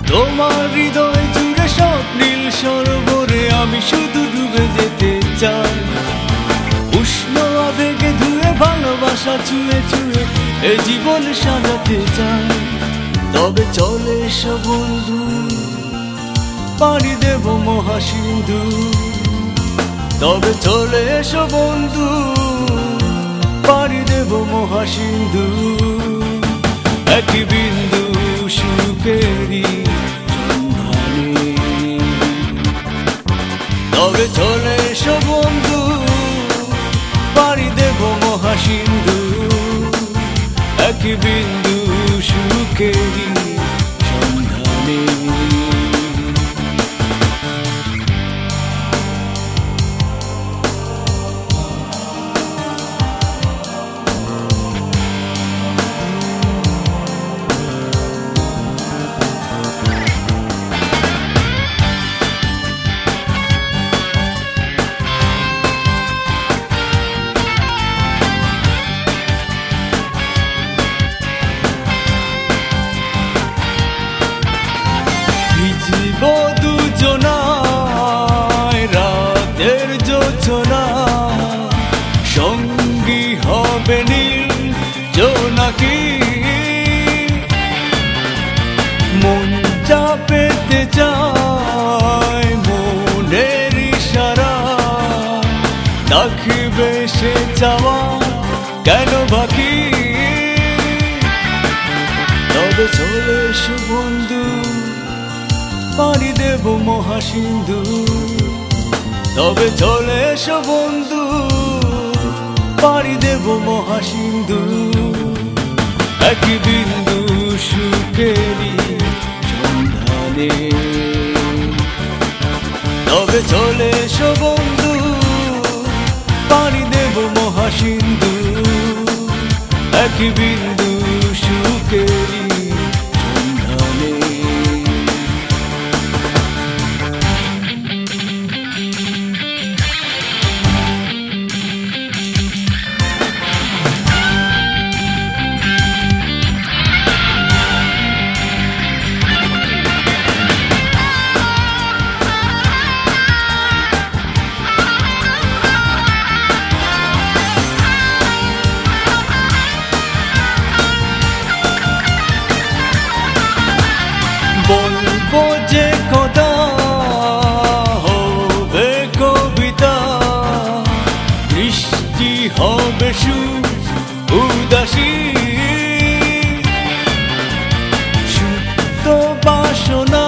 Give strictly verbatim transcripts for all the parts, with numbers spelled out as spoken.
তোমার হৃদয় জুড়ে স্বপ্নীল সরোবরে আমি শুধু ডুবে যেতে চাই। উষ্ণ আবেগে ধুয়ে ভালোবাসা ছুঁয়ে ছুঁয়ে এ জীবন সাজাতে চাই। তবে চলে এসো বন্ধু, পাড়ি দেব মহাসিন্ধু। তবে চলে এসো বন্ধু, পাড়ি দেব মহাসিন্ধু। একই বিন্দু সুখেরই সন্ধানে। তবে চলে এসো বন্ধু, পাড়ি দেব মহাসিন্ধু। একই বিন্দু সুখেরই সন্ধানে। ভিজিব দুজনায় রাতের যোচনা, সঙ্গী হবে নীল জোনাকি। মন যা পেতে চায় মনের ইশারা, রাখবে সে চাওয়া কেন বাকি। তবে চলে এসো বন্ধু, পাড়ি দেব মহাসিন্ধু। তবে চলে এসো বন্ধু, পাড়ি দেব মহাসিন্ধু। একই বিন্দু সুখেরই সন্ধানে। তবে চলে এসো বন্ধু, পাড়ি দেব মহাসিন্ধু। একই বিন্দু সুখেরই সন্ধানে। বলবো যে কথা হবে কবিতা, বৃষ্টি হবে সুখ উদাসী। সুপ্ত বাসনা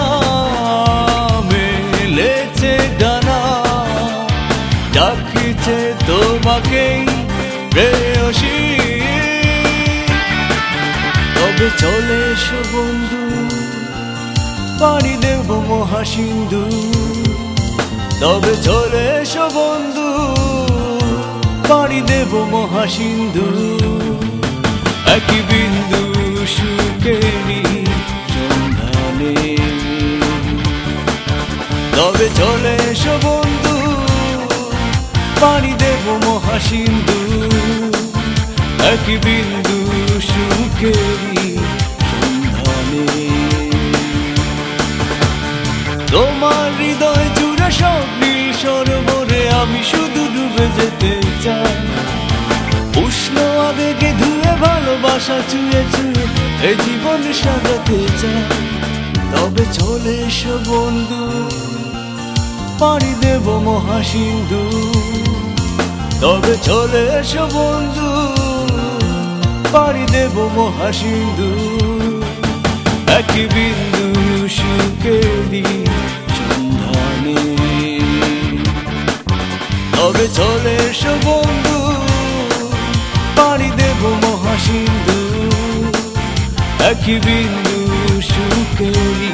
মেলেছে ডানা, ডাকছে তোমাকেই প্রেয়সী। তবে চলে এসো বন্ধু, পাড়ি দেব মহাসিন্ধু। তবে চলে এসো বন্ধু, পাড়ি দেব মহাসিন্ধু। একই বিন্দু সুখেরই সন্ধানে। তবে চলে এসো বন্ধু, পাড়ি দেব মহাসিন্ধু। একই বিন্দু সুখেরই সন্ধানে। তোমার হৃদয় জুড়ে স্বপ্নীল সরোবরে আমি শুধু ডুবে যেতে চাই। উষ্ণ আবেগে ধুয়ে ভালোবাসা ছুঁয়ে ছুঁয়ে এ জীবন সাজাতে চাই। তবে চলে এসো বন্ধু, পাড়ি দেব মহাসিন্ধু। তবে চলে এসো বন্ধু, পাড়ি দেব মহাসিন্ধু। একই বিন্দু সুখেরই সন্ধানে। তবে চলে এসো বন্ধু, পাড়ি দেব মহাসিন্ধু। একই বিন্দু সুখেরই